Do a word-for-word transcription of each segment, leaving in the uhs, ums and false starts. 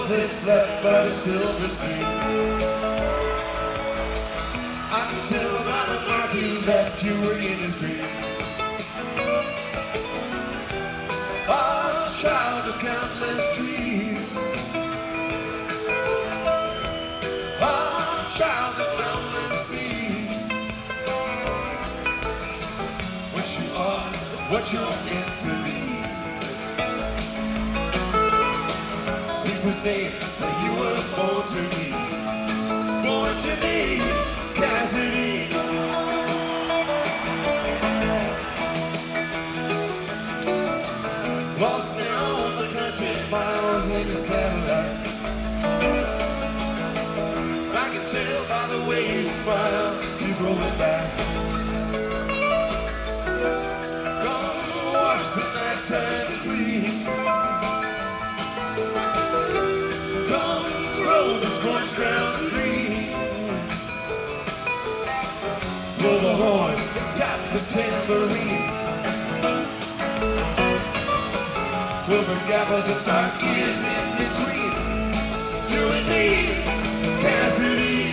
place left by the silver stream. I can tell by the mark you left, you were in his dream. A child of countless trees, a child of boundless seas. What you are, what you're meant to be. Speaks his name that you were born to be. Born to be Cassidy. Lost down the country miles in his Cadillac. I can tell by the way he smiles, he's rolling back. Gonna wash the nighttime clean. Come grow the scorched ground green. Blow the horn and tap the tambourine. Fill the gap of the dark years in between you and me, Cassidy.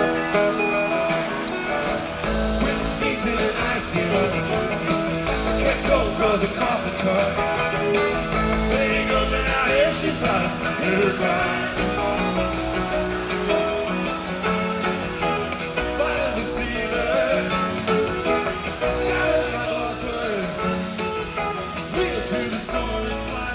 When the beats in an icy run, catch gold draws a coffin cart. There goes and out here she starts her cry. Fire the sealer, scattered like lost word. Wheel to the storm and fly.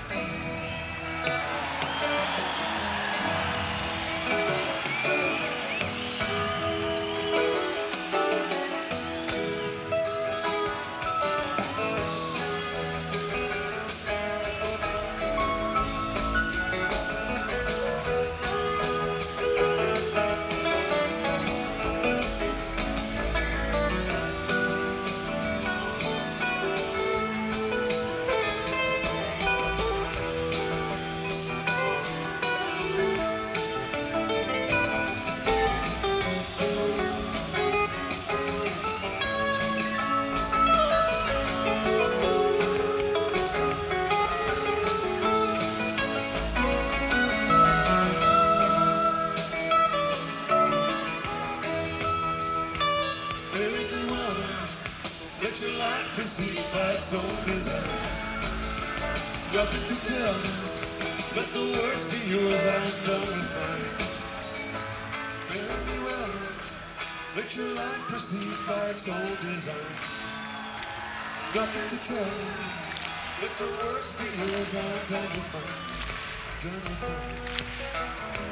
Let your light proceed by its own design. Nothing to tell me, let the words be yours, I'm done with mine. Fare thee well, let your light proceed by its own design. Nothing to tell me, let the words be yours, I'm done with mine. Done with mine.